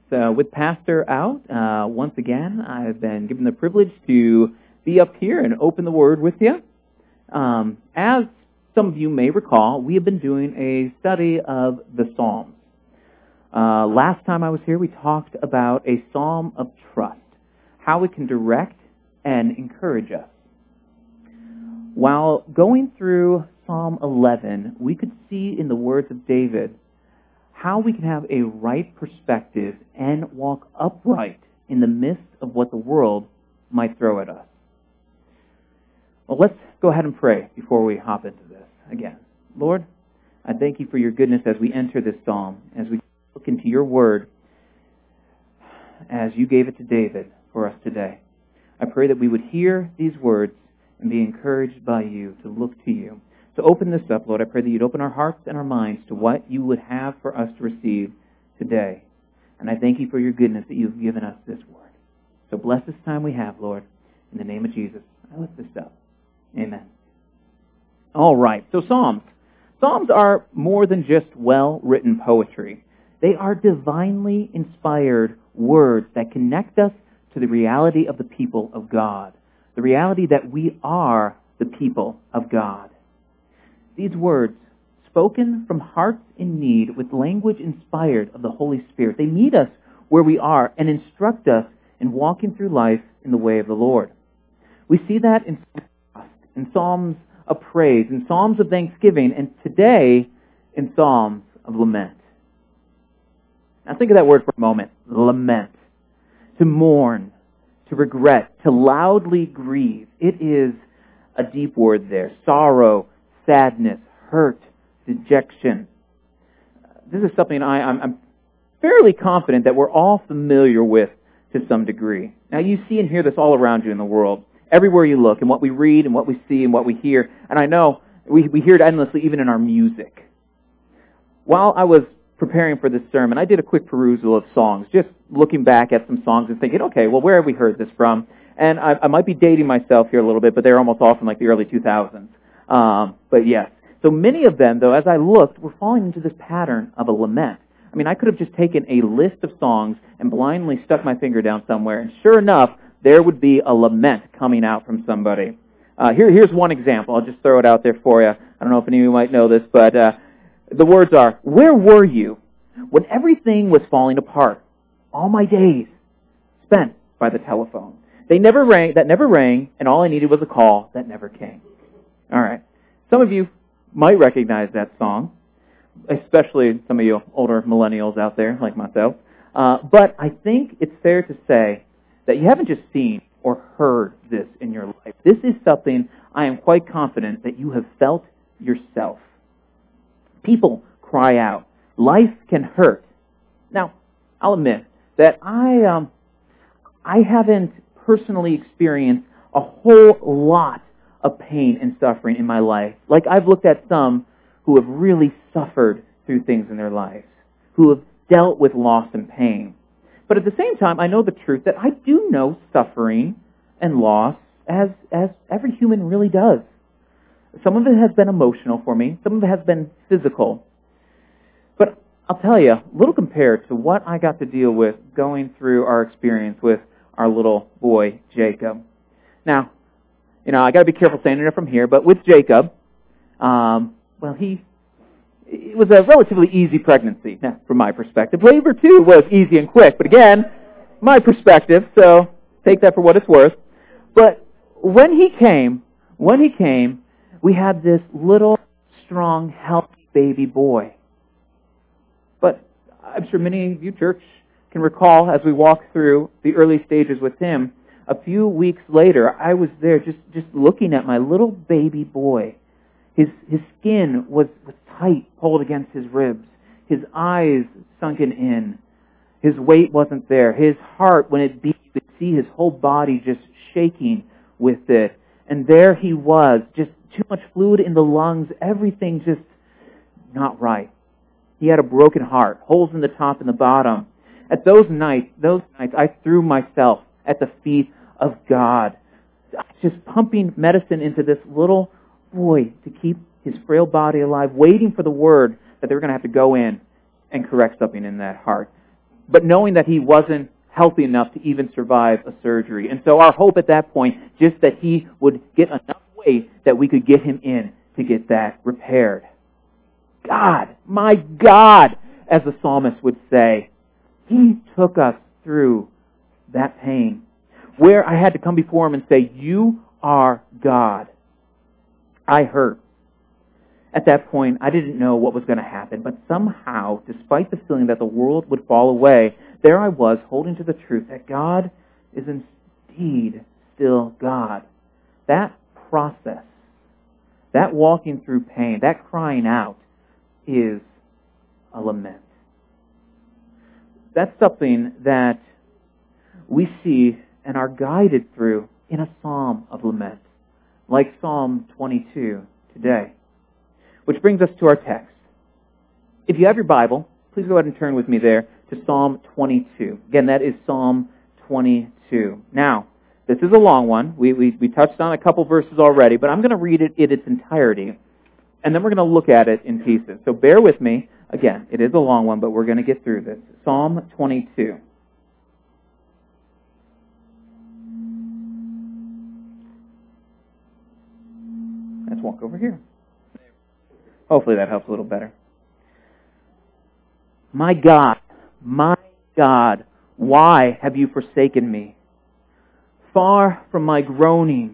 With Pastor out, once again, I've been given the privilege to be up here and open the Word with you. As some of you may recall, we have been doing a study of the Psalms. Last time I was here, we talked about a psalm of trust, how it can direct and encourage us. While going through Psalm 11, we could see in the words of David how we can have a right perspective and walk upright in the midst of what the world might throw at us. Well, let's go ahead and pray before we hop into this again. Lord, I thank you for your goodness as we enter this psalm, as we look into your word, as you gave it to David for us today. I pray that we would hear these words and be encouraged by you to look to you. To open this up, Lord, I pray that you'd open our hearts and our minds to what you would have for us to receive today. And I thank you for your goodness that you've given us this word. So bless this time we have, Lord. In the name of Jesus, I lift this up. Amen. All right, so Psalms. Psalms are more than just well-written poetry. They are divinely inspired words that connect us to the reality of the people of God, the reality that we are the people of God. These words, spoken from hearts in need with language inspired of the Holy Spirit, they meet us where we are and instruct us in walking through life in the way of the Lord. We see that in Psalms of praise, in Psalms of thanksgiving, and today in Psalms of lament. Now think of that word for a moment, lament. To mourn, to regret, to loudly grieve. It is a deep word there. Sorrow, sadness, hurt, dejection. This is something I'm fairly confident that we're all familiar with to some degree. Now you see and hear this all around you in the world. Everywhere you look, and what we read, and what we see, and what we hear. And I know we hear it endlessly even in our music. While I was preparing for this sermon, I did a quick perusal of songs, just looking back at some songs and thinking, okay, well, where have we heard this from? And I might be dating myself here a little bit, but they're almost all from like the early 2000s. But yes. So many of them, though, as I looked, were falling into this pattern of a lament. I mean, I could have just taken a list of songs and blindly stuck my finger down somewhere, and sure enough, there would be a lament coming out from somebody. Here's one example. I'll just throw it out there for you. I don't know if any of you might know this, but the words are, "Where were you when everything was falling apart? All my days spent by the telephone. That never rang, and all I needed was a call that never came." All right. Some of you might recognize that song, especially some of you older millennials out there like myself. But I think it's fair to say that you haven't just seen or heard this in your life. This is something I am quite confident that you have felt yourself. People cry out. Life can hurt. Now, I'll admit that I haven't personally experienced a whole lot of pain and suffering in my life. Like I've looked at some who have really suffered through things in their lives, who have dealt with loss and pain. But at the same time, I know the truth that I do know suffering and loss as every human really does. Some of it has been emotional for me. Some of it has been physical. But I'll tell you, little compared to what I got to deal with going through our experience with our little boy, Jacob. Now, I got to be careful saying it from here, but with Jacob, it was a relatively easy pregnancy, from my perspective. Labor, too, was easy and quick, but again, my perspective, so take that for what it's worth. But when he came, we had this little, strong, healthy baby boy. But I'm sure many of you, church, can recall as we walked through the early stages with him, a few weeks later, I was there just looking at my little baby boy. His skin was tight, pulled against his ribs. His eyes sunken in. His weight wasn't there. His heart, when it beat, you could see his whole body just shaking with it. And there he was, just too much fluid in the lungs, everything just not right. He had a broken heart, holes in the top and the bottom. At those nights, I threw myself at the feet of God, just pumping medicine into this little boy to keep his frail body alive, waiting for the word that they were going to have to go in and correct something in that heart. but knowing that he wasn't healthy enough to even survive a surgery. And so our hope at that point, just that he would get enough weight that we could get him in to get that repaired. God, my God, as the psalmist would say, he took us through that pain, where I had to come before him and say, you are God. I hurt. At that point, I didn't know what was going to happen, but somehow, despite the feeling that the world would fall away, there I was holding to the truth that God is indeed still God. That process, that walking through pain, that crying out is a lament. That's something that we see and are guided through in a psalm of lament, like Psalm 22 today. Which brings us to our text. If you have your Bible, please go ahead and turn with me there to Psalm 22. Again, that is Psalm 22. Now, this is a long one. We touched on a couple verses already, but I'm going to read it in its entirety, and then we're going to look at it in pieces. So bear with me. Again, it is a long one, but we're going to get through this. Psalm 22. Let's walk over here. Hopefully that helps a little better. My God, why have you forsaken me? Far from my groaning,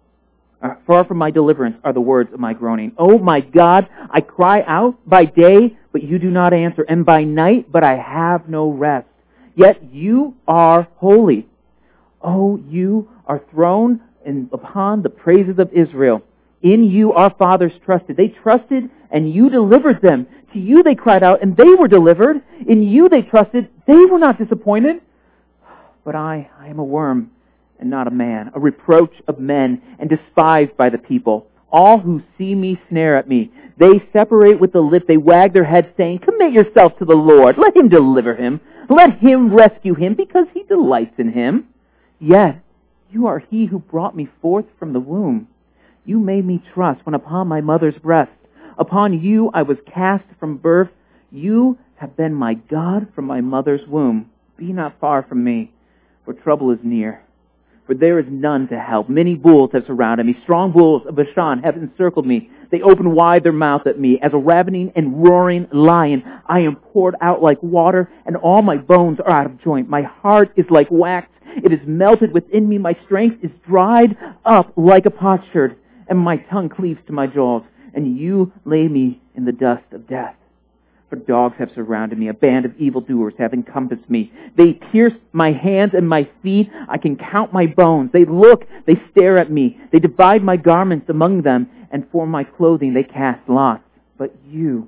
far from my deliverance are the words of my groaning. Oh my God, I cry out by day, but you do not answer, and by night, but I have no rest. Yet you are holy. Oh, you are throned upon the praises of Israel. In you our fathers trusted. They trusted and you delivered them. To you they cried out and they were delivered. In you they trusted. They were not disappointed. But I am a worm and not a man, a reproach of men and despised by the people. All who see me snare at me. They separate with the lip. They wag their heads saying, commit yourself to the Lord. Let him deliver him. Let him rescue him because he delights in him. Yet you are he who brought me forth from the womb. You made me trust when upon my mother's breast. Upon you I was cast from birth. You have been my God from my mother's womb. Be not far from me, for trouble is near. For there is none to help. Many bulls have surrounded me. Strong bulls of Bashan have encircled me. They open wide their mouth at me. As a ravening and roaring lion, I am poured out like water, and all my bones are out of joint. My heart is like wax. It is melted within me. My strength is dried up like a potsherd, and my tongue cleaves to my jaws. And you lay me in the dust of death. For dogs have surrounded me. A band of evildoers have encompassed me. They pierce my hands and my feet. I can count my bones. They look, they stare at me. They divide my garments among them, and for my clothing they cast lots. But you,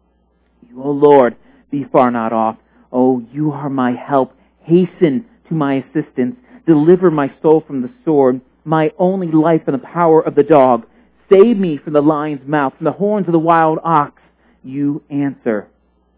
O Lord, be far not off. Oh, you are my help. Hasten to my assistance. Deliver my soul from the sword, my only life from the power of the dog. Save me from the lion's mouth, from the horns of the wild ox. You answer.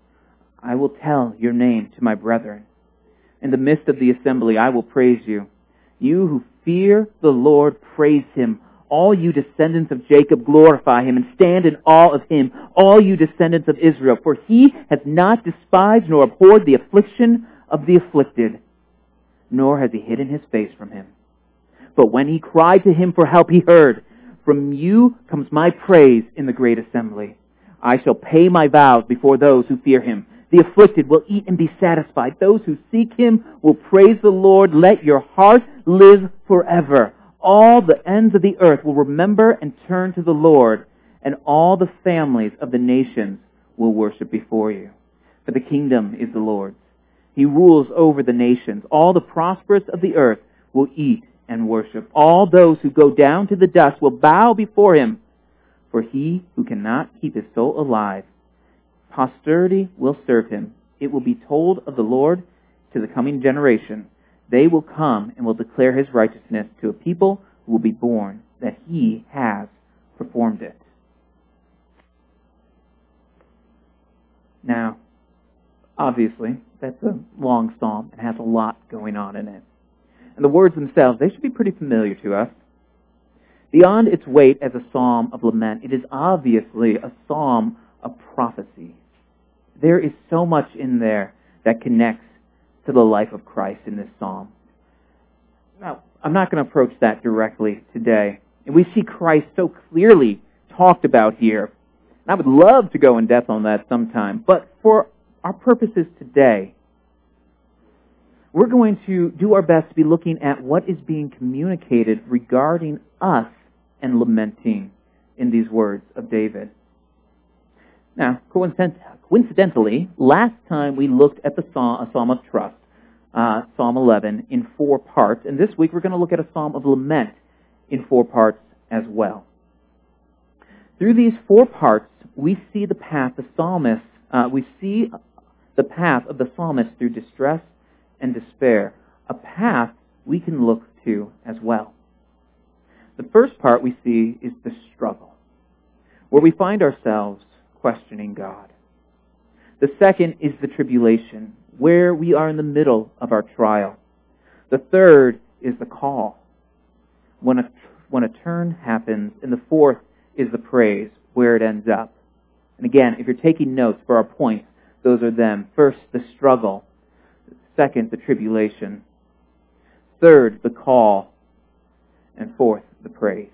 I will tell your name to my brethren. In the midst of the assembly, I will praise you. You who fear the Lord, praise him. All you descendants of Jacob, glorify him and stand in awe of him. All you descendants of Israel, for he has not despised nor abhorred the affliction of the afflicted, nor has he hidden his face from him. But when he cried to him for help, he heard. From you comes my praise in the great assembly. I shall pay my vows before those who fear him. The afflicted will eat and be satisfied. Those who seek him will praise the Lord. Let your heart live forever. All the ends of the earth will remember and turn to the Lord, and all the families of the nations will worship before you. For the kingdom is the Lord's. He rules over the nations. All the prosperous of the earth will eat and worship. All those who go down to the dust will bow before him. For he who cannot keep his soul alive, posterity will serve him. It will be told of the Lord to the coming generation. They will come and will declare his righteousness to a people who will be born, that he has performed it. Now, obviously, that's a long psalm and has a lot going on in it. And the words themselves, they should be pretty familiar to us. Beyond its weight as a psalm of lament, it is obviously a psalm of prophecy. There is so much in there that connects to the life of Christ in this psalm. Now, I'm not going to approach that directly today. And we see Christ so clearly talked about here. And I would love to go in depth on that sometime. But for our purposes today, we're going to do our best to be looking at what is being communicated regarding us and lamenting in these words of David. Now, coincidentally, last time we looked at a psalm of trust, Psalm 11, in 4 parts. And this week we're going to look at a psalm of lament in 4 parts as well. Through these 4 parts, we see the path of the psalmist through distress and despair, a path we can look to as well. The first part we see is the struggle, where we find ourselves questioning God. The second is the tribulation, where we are in the middle of our trial. The third is the call, when a turn happens. And the fourth is the praise, where it ends up. And again, if you're taking notes for our points, those are them. First, the struggle. Second, the tribulation. Third, the call. And fourth, the praise.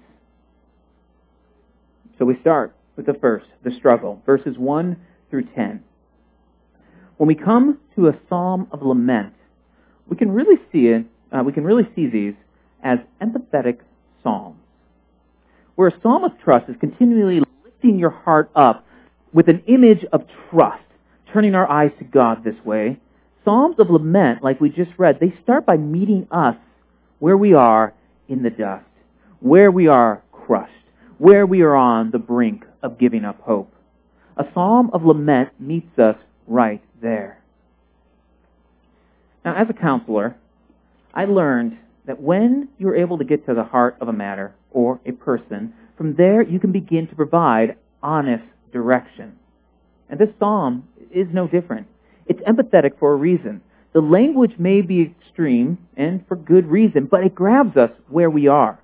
So we start with the first, the struggle, verses 1 through 10. When we come to a psalm of lament, we can really see these as empathetic psalms, where a psalm of trust is continually lifting your heart up with an image of trust, turning our eyes to God this way. Psalms of lament, like we just read, they start by meeting us where we are in the dust, where we are crushed, where we are on the brink of giving up hope. A psalm of lament meets us right there. Now, as a counselor, I learned that when you're able to get to the heart of a matter or a person, from there you can begin to provide honest direction. And this psalm is no different. It's empathetic for a reason. The language may be extreme, and for good reason, but it grabs us where we are.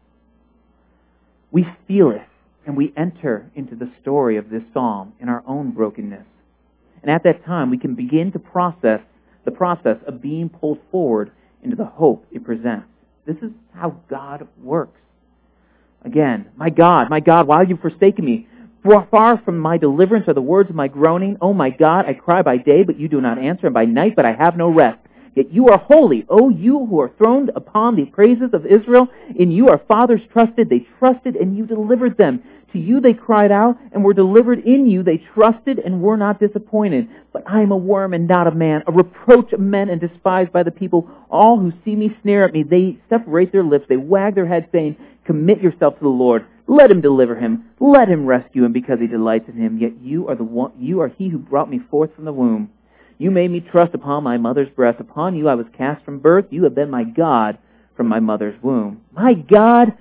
We feel it, and we enter into the story of this psalm in our own brokenness. And at that time, we can begin to process the process of being pulled forward into the hope it presents. This is how God works. Again, my God, why have you forsaken me? Far from my deliverance are the words of my groaning. Oh my God, I cry by day, but you do not answer, and by night, but I have no rest. Yet you are holy, O you who are throned upon the praises of Israel. In you our fathers trusted. They trusted, and you delivered them. To you they cried out, and were delivered. In you they trusted, and were not disappointed. But I am a worm and not a man, a reproach of men and despised by the people. All who see me snare at me. They separate their lips. They wag their heads, saying, Commit yourself to the Lord. Let him deliver him. Let him rescue him, because he delights in him. Yet you are he who brought me forth from the womb. You made me trust upon my mother's breast. Upon you I was cast from birth. You have been my God from my mother's womb. My God,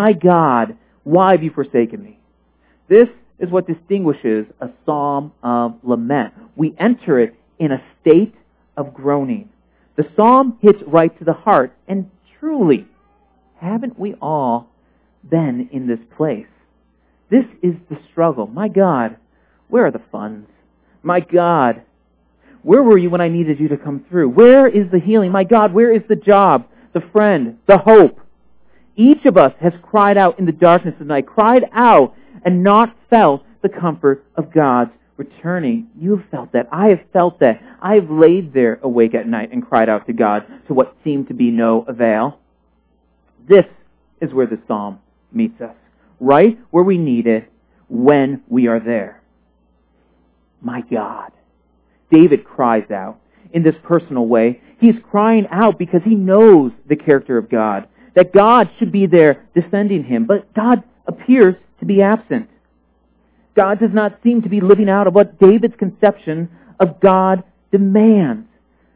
why have you forsaken me? This is what distinguishes a psalm of lament. We enter it in a state of groaning. The psalm hits right to the heart. And truly, haven't we all been in this place? This is the struggle. My God, where are the funds? My God, where were you when I needed you to come through? Where is the healing? My God, where is the job, the friend, the hope? Each of us has cried out in the darkness of the night, cried out and not felt the comfort of God's returning. You have felt that. I have felt that. I have laid there awake at night and cried out to God to what seemed to be no avail. This is where the psalm meets us, right where we need it when we are there. My God. David cries out in this personal way. He's crying out because he knows the character of God, that God should be there defending him, but God appears to be absent. God does not seem to be living out of what David's conception of God demands.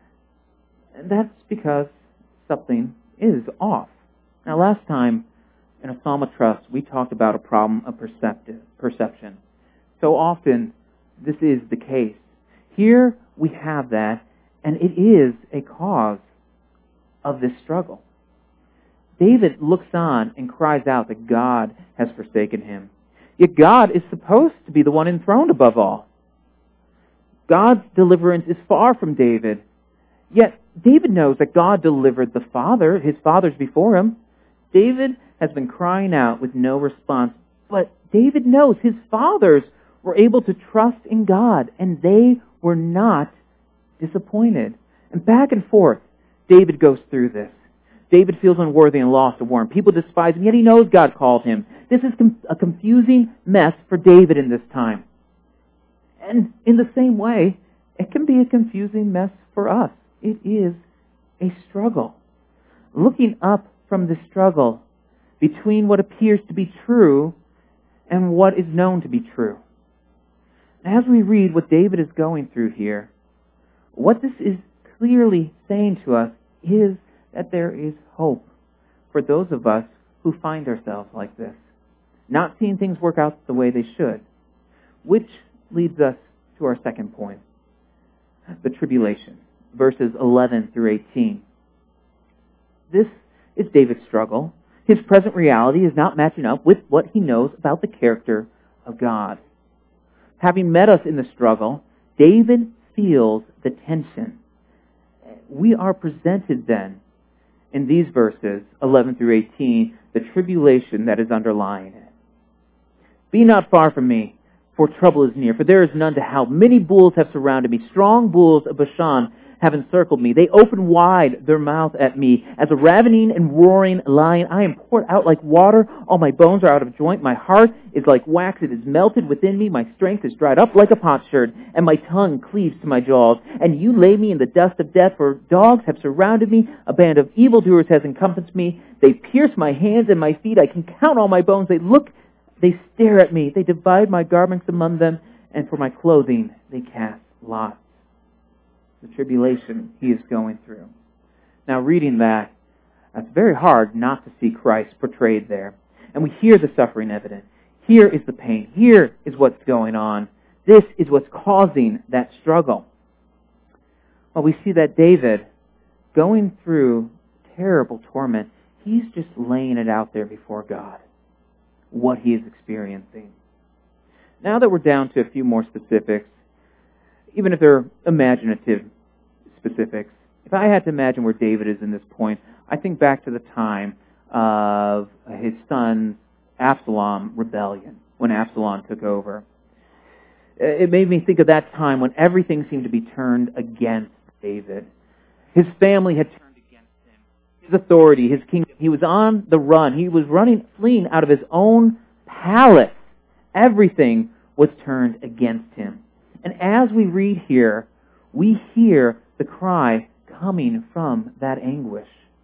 And that's because something is off. Now, last time in a Psalm of Trust, we talked about a problem of perception. So often, this is the case. Here we have that, and it is a cause of this struggle. David looks on and cries out that God has forsaken him. Yet God is supposed to be the one enthroned above all. God's deliverance is far from David. Yet David knows that God delivered his fathers before him. David has been crying out with no response, but David knows his fathers were able to trust in God, and they were not disappointed. And back and forth, David goes through this. David feels unworthy and lost to warn. People despise him, yet he knows God called him. This is a confusing mess for David in this time. And in the same way, it can be a confusing mess for us. It is a struggle. Looking up from the struggle between what appears to be true and what is known to be true. As we read what David is going through here, what this is clearly saying to us is that there is hope for those of us who find ourselves like this, not seeing things work out the way they should, which leads us to our second point, the tribulation, verses 11 through 18. This is David's struggle. His present reality is not matching up with what he knows about the character of God. Having met us in the struggle, David feels the tension. We are presented then, in these verses, 11 through 18, the tribulation that is underlying it. Be not far from me, for trouble is near, for there is none to help. Many bulls have surrounded me. Strong bulls of Bashan have encircled me. They open wide their mouth at me. As a ravening and roaring lion, I am poured out like water. All my bones are out of joint. My heart is like wax. It is melted within me. My strength is dried up like a potsherd, and my tongue cleaves to my jaws. And you lay me in the dust of death, for dogs have surrounded me. A band of evildoers has encompassed me. They pierce my hands and my feet. I can count all my bones. They stare at me. They divide my garments among them, and for my clothing they cast lots. The tribulation he is going through. Now, reading that, it's very hard not to see Christ portrayed there. And we hear the suffering evident. Here is the pain. Here is what's going on. This is what's causing that struggle. Well, we see that David, going through terrible torment, he's just laying it out there before God, what he is experiencing. Now that we're down to a few more specifics, even if they're imaginative specifics, if I had to imagine where David is in this point, I think back to the time of his son Absalom rebellion, when Absalom took over. It made me think of that time when everything seemed to be turned against David. His family had turned against him. His authority, his kingdom. He was on the run. He was fleeing out of his own palace. Everything was turned against him. And as we read here, we hear the cry coming from that anguish.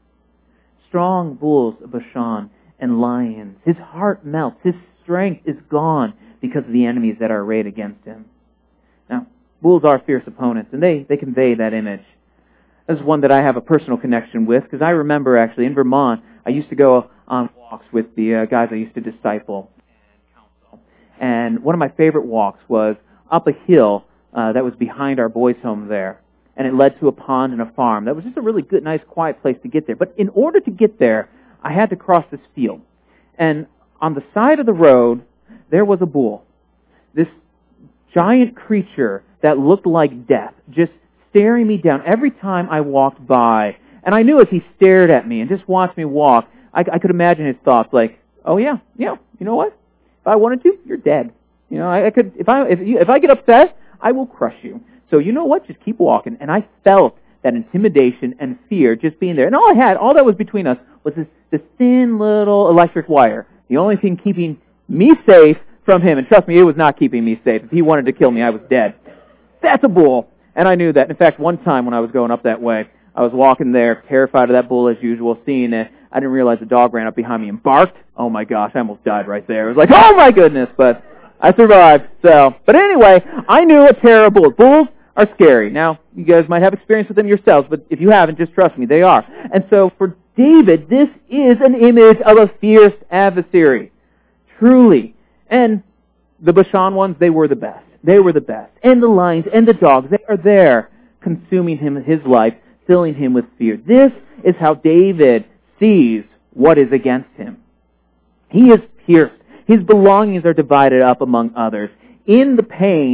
Strong bulls of Bashan and lions. His heart melts. His strength is gone because of the enemies that are arrayed against him. Now, bulls are fierce opponents, and they convey that image. This is one that I have a personal connection with, because I remember actually in Vermont, I used to go on walks with the guys I used to disciple and counsel. And one of my favorite walks was up a hill that was behind our boys' home there. And it led to a pond and a farm. That was just a really good, nice, quiet place to get there. But in order to get there, I had to cross this field. And on the side of the road, there was a bull. This giant creature that looked like death, just staring me down every time I walked by. And I knew as he stared at me and just watched me walk, I could imagine his thoughts like, oh yeah, you know what? If I wanted to, you're dead. You know, I could, if I get upset, I will crush you. So you know what? Just keep walking. And I felt that intimidation and fear just being there. And all that was between us was this thin little electric wire. The only thing keeping me safe from him. And trust me, it was not keeping me safe. If he wanted to kill me, I was dead. That's a bull. And I knew that. In fact, one time when I was going up that way, I was walking there, terrified of that bull as usual, seeing it. I didn't realize the dog ran up behind me and barked. Oh my gosh, I almost died right there. It was like, oh my goodness, but I survived. But anyway, I knew a terrible bulls are scary. Now, you guys might have experience with them yourselves, but if you haven't, just trust me, they are. And so for David, this is an image of a fierce adversary. Truly. And the Bashan ones, they were the best. They were the best. And the lions and the dogs, they are there consuming him, his life, filling him with fear. This is how David sees what is against him. He is pierced. His belongings are divided up among others. In the pain,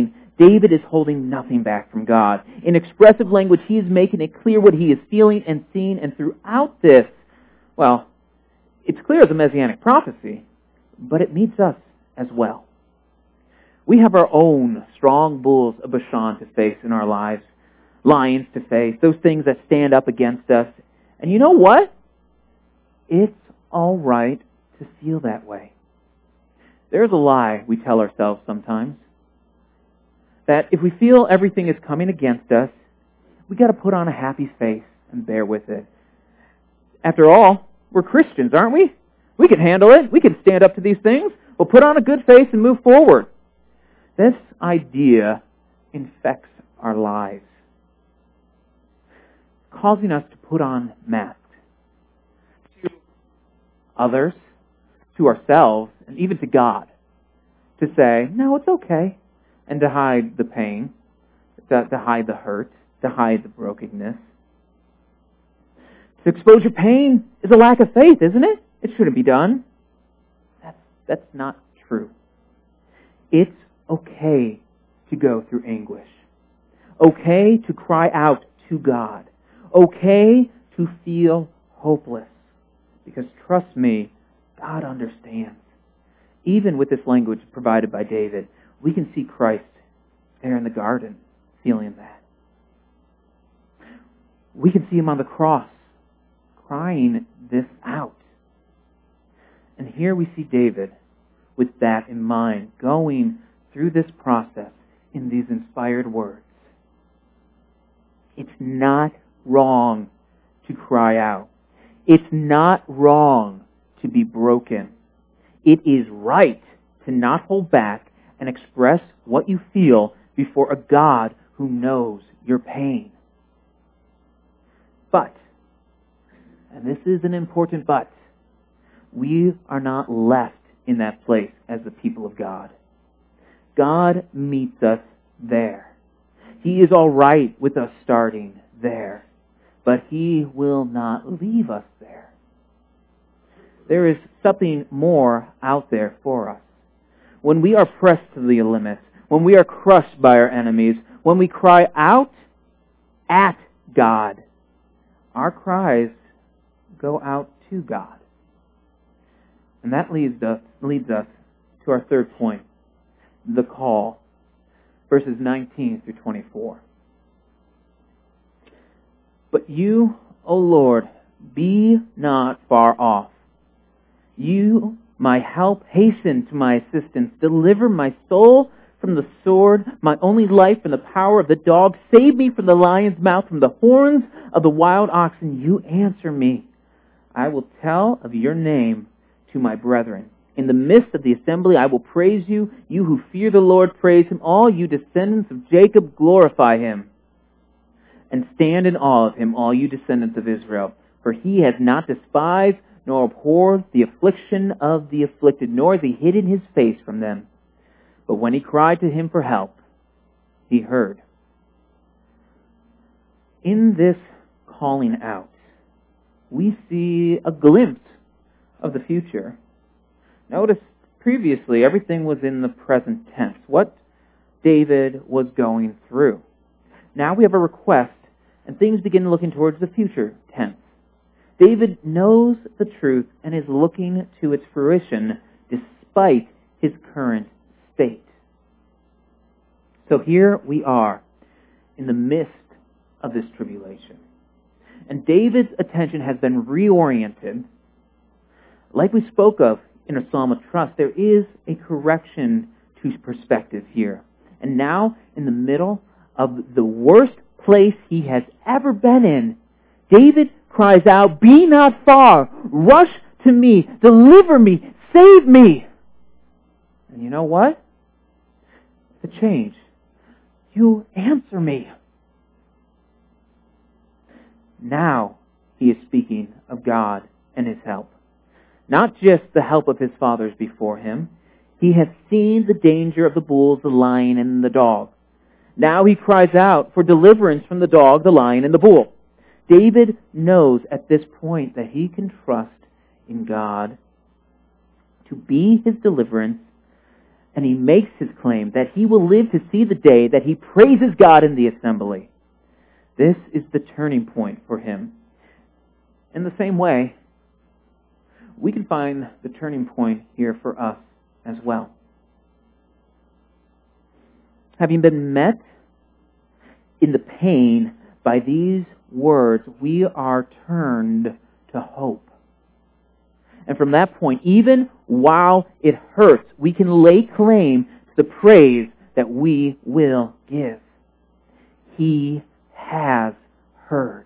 David is holding nothing back from God. In expressive language, he is making it clear what he is feeling and seeing, and throughout this, well, it's clear as a messianic prophecy, but it meets us as well. We have our own strong bulls of Bashan to face in our lives, lions to face, those things that stand up against us. And you know what? It's all right to feel that way. There's a lie we tell ourselves sometimes, that if we feel everything is coming against us, we got to put on a happy face and bear with it. After all, we're Christians, aren't we? We can handle it. We can stand up to these things. We'll put on a good face and move forward. This idea infects our lives, causing us to put on masks to others, to ourselves, and even to God, to say, no, it's okay, and to hide the pain, to hide the hurt, to hide the brokenness. To expose your pain is a lack of faith, isn't it? It shouldn't be done. That's not true. It's okay to go through anguish. Okay to cry out to God. Okay to feel hopeless. Because trust me, God understands. Even with this language provided by David, we can see Christ there in the garden feeling that. We can see Him on the cross crying this out. And here we see David with that in mind, going through this process in these inspired words. It's not wrong to cry out. It's not wrong to be broken. It is right to not hold back and express what you feel before a God who knows your pain. But, and this is an important but, we are not left in that place as the people of God. God meets us there. He is all right with us starting there, but He will not leave us there. There is something more out there for us. When we are pressed to the limits, when we are crushed by our enemies, when we cry out at God, our cries go out to God. And that leads us to our third point, the call, verses 19 through 24. But you, O Lord, be not far off. You, my help, hasten to my assistance. Deliver my soul from the sword, my only life from the power of the dog. Save me from the lion's mouth, from the horns of the wild oxen. You answer me. I will tell of your name to my brethren. In the midst of the assembly I will praise you. You who fear the Lord, praise Him. All you descendants of Jacob, glorify Him. And stand in awe of Him, all you descendants of Israel. For He has not despised nor abhorred the affliction of the afflicted, nor has He hidden His face from them. But when he cried to Him for help, He heard. In this calling out, we see a glimpse of the future. Notice previously everything was in the present tense, what David was going through. Now we have a request, and things begin looking towards the future tense. David knows the truth and is looking to its fruition despite his current state. So here we are in the midst of this tribulation. And David's attention has been reoriented. Like we spoke of in a psalm of trust, there is a correction to perspective here. And now, in the middle of the worst place he has ever been in, David cries out, "Be not far, rush to me, deliver me, save me." And you know what? It's a change. You answer me. Now he is speaking of God and His help. Not just the help of his fathers before him. He has seen the danger of the bulls, the lion, and the dog. Now he cries out for deliverance from the dog, the lion, and the bull. David knows at this point that he can trust in God to be his deliverance And he makes his claim that he will live to see the day that he praises God in the assembly. This is the turning point for him. In the same way, we can find the turning point here for us as well. Having been met in the pain by these words, we are turned to hope. And from that point, even while it hurts, we can lay claim to the praise that we will give. He has heard.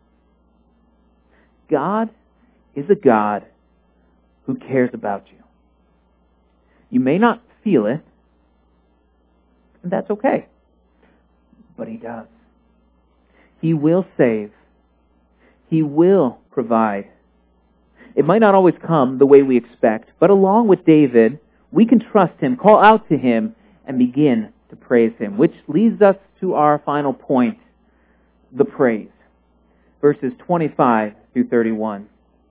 God is a God who cares about you. You may not feel it, and that's okay. But He does. He will save. He will provide. It might not always come the way we expect, but along with David, we can trust Him, call out to Him, and begin to praise Him, which leads us to our final point, the praise. Verses 25 through 31.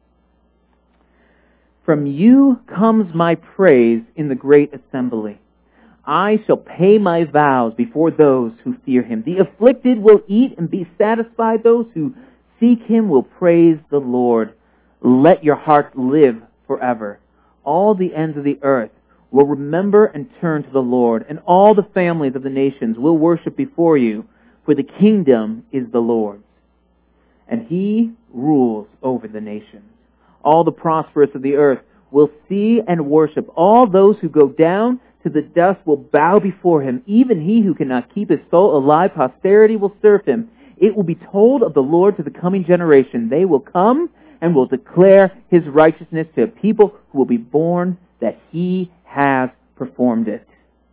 From you comes my praise in the great assembly. I shall pay my vows before those who fear Him. The afflicted will eat and be satisfied. Those who seek Him will praise the Lord. Let your hearts live forever. All the ends of the earth will remember and turn to the Lord, and all the families of the nations will worship before you, for the kingdom is the Lord's, and He rules over the nations. All the prosperous of the earth will see and worship. All those who go down to the dust will bow before Him. Even he who cannot keep his soul alive, posterity will serve Him. It will be told of the Lord to the coming generation. They will come and will declare His righteousness to a people who will be born, that He has performed it.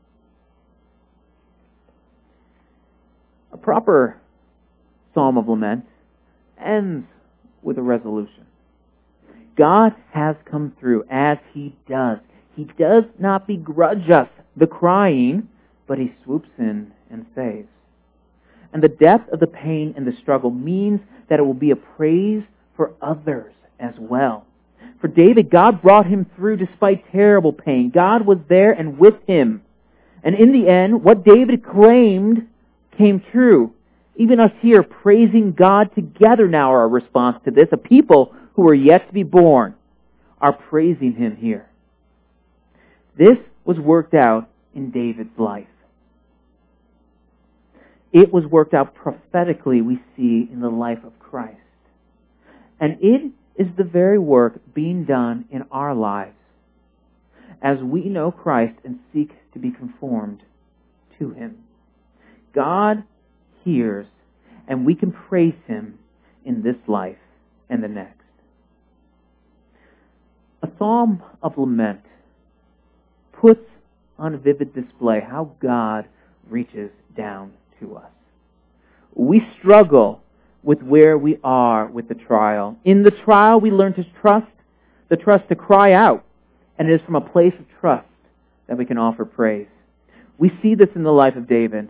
A proper psalm of lament ends with a resolution. God has come through as He does. He does not begrudge us the crying, but He swoops in and saves. And the depth of the pain and the struggle means that it will be a praise for others as well. For David, God brought him through despite terrible pain. God was there and with him. And in the end, what David claimed came true. Even us here praising God together now are a response to this. A people who are yet to be born are praising Him here. This was worked out in David's life. It was worked out prophetically, we see, in the life of Christ. And it is the very work being done in our lives as we know Christ and seek to be conformed to Him. God hears, and we can praise Him in this life and the next. A psalm of lament puts on vivid display how God reaches down to us. We struggle with where we are with the trial. In the trial, we learn to trust, the trust to cry out, and it is from a place of trust that we can offer praise. We see this in the life of David.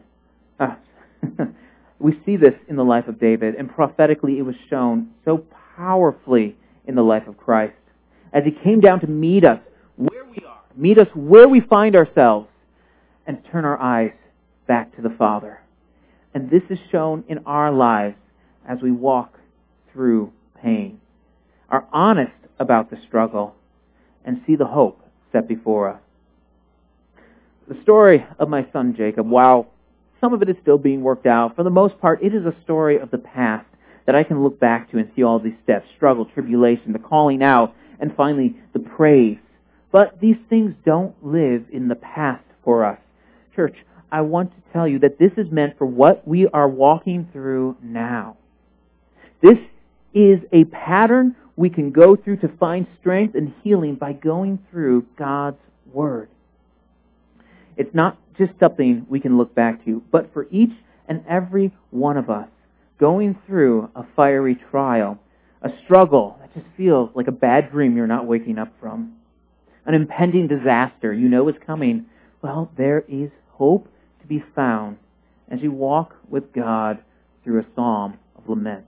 We see this in the life of David, and prophetically it was shown so powerfully in the life of Christ. As He came down to meet us where we are, meet us where we find ourselves, and turn our eyes back to the Father. And this is shown in our lives as we walk through pain, are honest about the struggle, and see the hope set before us. The story of my son Jacob, while some of it is still being worked out, for the most part it is a story of the past that I can look back to and see all these steps, struggle, tribulation, the calling out, and finally the praise. But these things don't live in the past for us. Church, I want to tell you that this is meant for what we are walking through now. This is a pattern we can go through to find strength and healing by going through God's Word. It's not just something we can look back to, but for each and every one of us going through a fiery trial, a struggle that just feels like a bad dream you're not waking up from, an impending disaster you know is coming, well, there is hope to be found as you walk with God through a psalm of lament.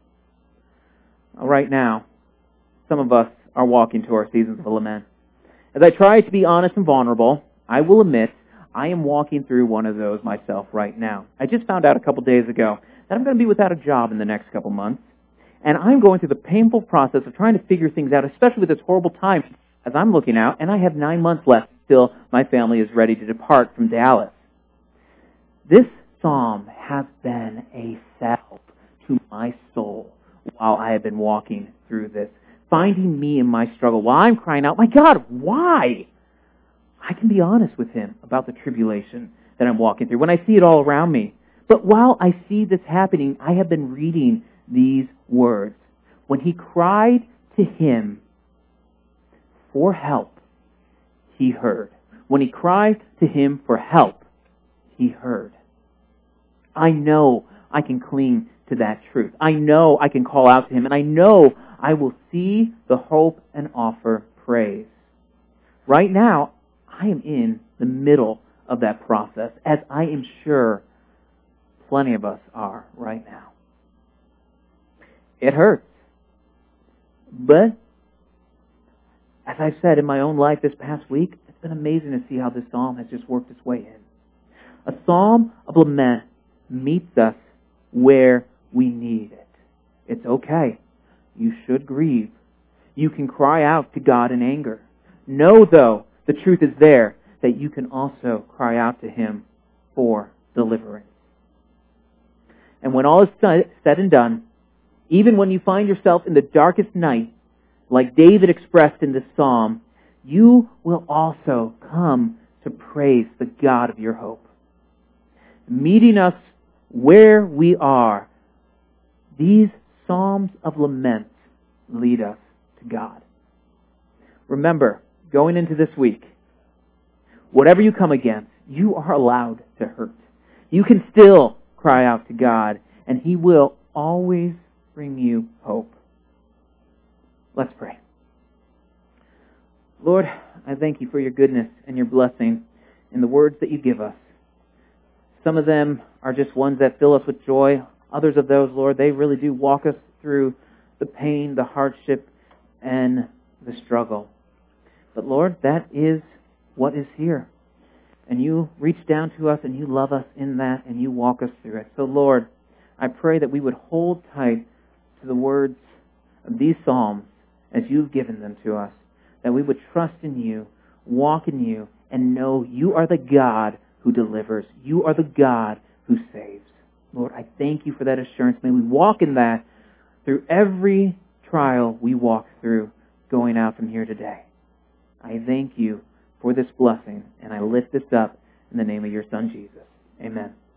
Right now, some of us are walking to our seasons of lament. As I try to be honest and vulnerable, I will admit, I am walking through one of those myself right now. I just found out a couple days ago that I'm going to be without a job in the next couple months. And I'm going through the painful process of trying to figure things out, especially with this horrible time as I'm looking out, and I have 9 months left till my family is ready to depart from Dallas. This psalm has been a salve to my soul while I have been walking through this, finding me in my struggle while I'm crying out, my God, why? I can be honest with him about the tribulation that I'm walking through when I see it all around me. But while I see this happening, I have been reading these words. When he cried to him for help, he heard. When he cried to him for help, he heard. I know I can cling to that truth. I know I can call out to him, and I know I will see the hope and offer praise. Right now, I am in the middle of that process, as I am sure plenty of us are right now. It hurts. But, as I've said in my own life this past week, it's been amazing to see how this psalm has just worked its way in. A psalm of lament meets us where we need it. It's okay. You should grieve. You can cry out to God in anger. Know, though, the truth is there, that you can also cry out to him for deliverance. And when all is said and done, even when you find yourself in the darkest night, like David expressed in this psalm, you will also come to praise the God of your hope. Meeting us where we are, these psalms of lament lead us to God. Remember, going into this week, whatever you come against, you are allowed to hurt. You can still cry out to God, and he will always bring you hope. Let's pray. Lord, I thank you for your goodness and your blessing in the words that you give us. Some of them are just ones that fill us with joy. Others of those, Lord, they really do walk us through the pain, the hardship, and the struggle. But Lord, that is what is here. And you reach down to us and you love us in that and you walk us through it. So Lord, I pray that we would hold tight to the words of these psalms as you've given them to us. That we would trust in you, walk in you, and know you are the God who delivers. You are the God who saves. Lord, I thank you for that assurance. May we walk in that through every trial we walk through going out from here today. I thank you for this blessing, and I lift this up in the name of your Son, Jesus. Amen.